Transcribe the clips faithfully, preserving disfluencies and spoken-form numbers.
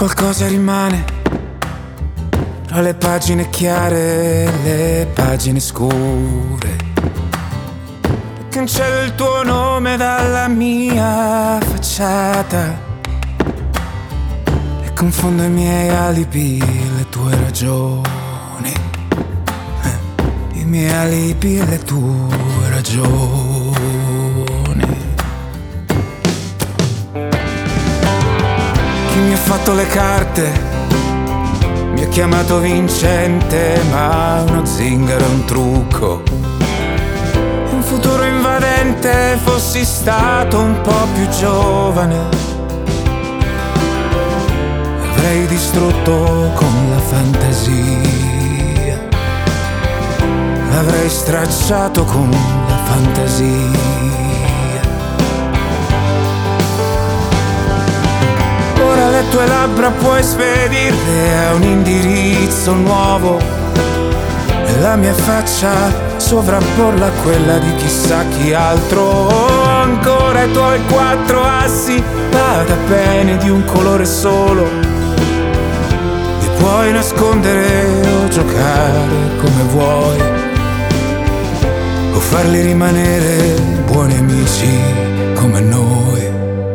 Qualcosa rimane tra le pagine chiare e le pagine scure. Cancello il tuo nome dalla mia facciata e confondo i miei alibi e le tue ragioni. eh, I miei alibi e le tue ragioni. Chi mi ha fatto le carte mi ha chiamato vincente, ma uno zingaro è un trucco. Un futuro invadente, fossi stato un po' più giovane, avrei distrutto con la fantasia, l'avrei stracciato con la fantasia. Ora le tue labbra puoi spedirle a un indirizzo nuovo e la mia faccia sovrapporla a quella di chissà chi altro. Ancora i tuoi quattro assi, vada bene di un colore solo, li puoi nascondere o giocare come vuoi, o farli rimanere buoni amici come noi.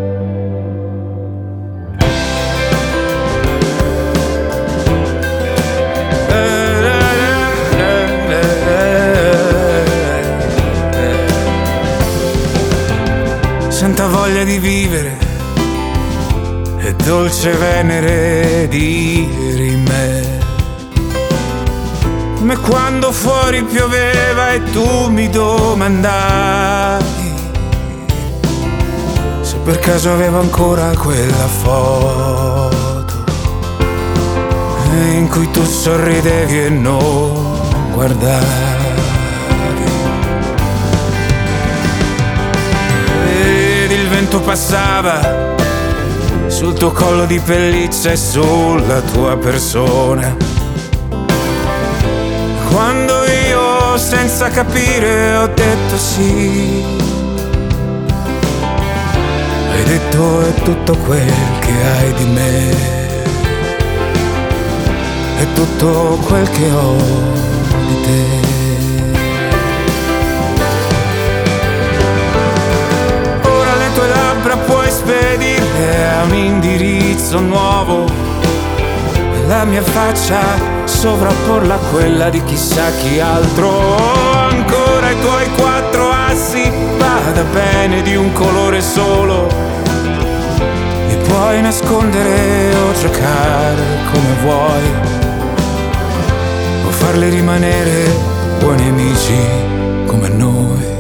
Santa voglia di vivere e dolce venere di rime, come quando fuori pioveva e tu mi domandavi se per caso avevo ancora quella foto in cui tu sorridevi e non guardavi. Il vento passava sul tuo collo di pelliccia e sulla tua persona, quando io senza capire ho detto sì. Hai detto è tutto quel che hai di me, è tutto quel che ho di te. Puoi spedirle a un indirizzo nuovo e la mia faccia sovrapporla a quella di chissà chi altro. Ancora i tuoi quattro assi, vada bene di un colore solo, li puoi nascondere o giocare come vuoi, o farli rimanere buoni amici come noi.